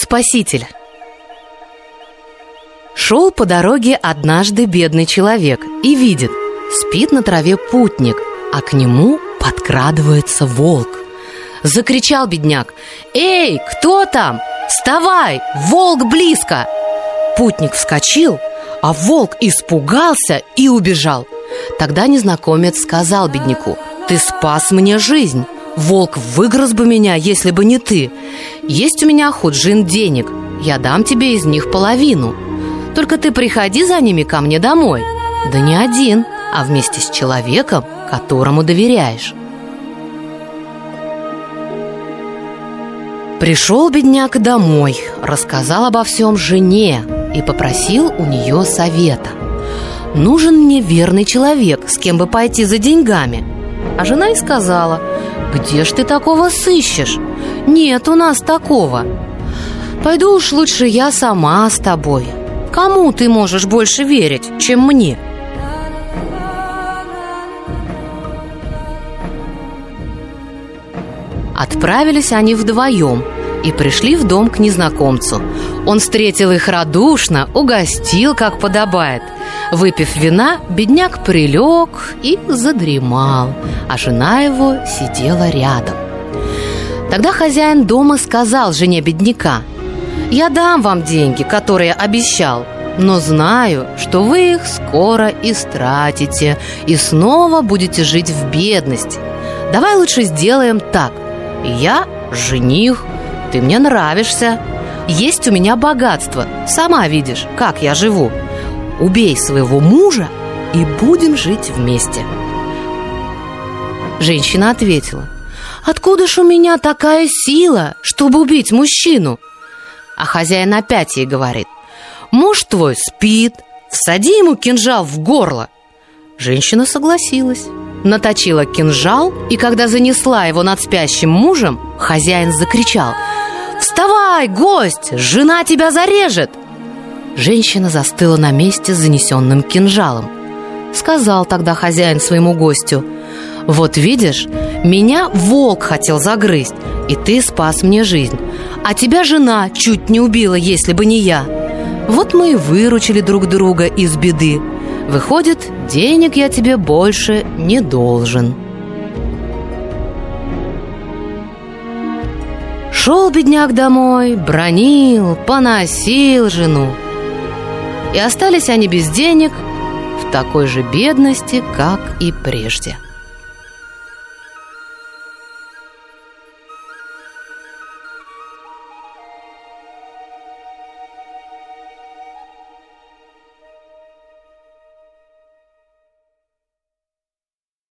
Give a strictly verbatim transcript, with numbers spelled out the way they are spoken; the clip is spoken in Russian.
Спаситель. Шел по дороге однажды бедный человек и видит, спит на траве путник, а к нему подкрадывается волк. Закричал бедняк: «Эй, кто там? Вставай, волк близко!» Путник вскочил, а волк испугался и убежал. Тогда незнакомец сказал бедняку: «Ты спас мне жизнь. Волк выгрыз бы меня, если бы не ты. Есть у меня худжин денег, я дам тебе из них половину. Только ты приходи за ними ко мне домой. Да не один, а вместе с человеком, которому доверяешь». Пришел бедняк домой, рассказал обо всем жене и попросил у нее совета. «Нужен мне верный человек, с кем бы пойти за деньгами». А жена и сказала: «Где ж ты такого сыщешь? Нет у нас такого. Пойду уж лучше я сама с тобой. Кому ты можешь больше верить, чем мне?» Отправились они вдвоем и пришли в дом к незнакомцу. Он встретил их радушно, угостил, как подобает. Выпив вина, бедняк прилег и задремал, а жена его сидела рядом. Тогда хозяин дома сказал жене бедняка: «Я дам вам деньги, которые обещал, но знаю, что вы их скоро истратите и снова будете жить в бедности. Давай лучше сделаем так. Я жених, ты мне нравишься, есть у меня богатство, сама видишь, как я живу. Убей своего мужа и будем жить вместе». Женщина ответила: «Откуда ж у меня такая сила, чтобы убить мужчину?» А хозяин опять ей говорит: «Муж твой спит, всади ему кинжал в горло». Женщина согласилась, наточила кинжал, и когда занесла его над спящим мужем, хозяин закричал: «Вставай, гость, жена тебя зарежет!» Женщина застыла на месте с занесенным кинжалом. Сказал тогда хозяин своему гостю: «Вот видишь, меня волк хотел загрызть, и ты спас мне жизнь, а тебя жена чуть не убила, если бы не я. Вот мы и выручили друг друга из беды. Выходит, денег я тебе больше не должен». Шел бедняк домой, бранил, поносил жену. И остались они без денег, в такой же бедности, как и прежде.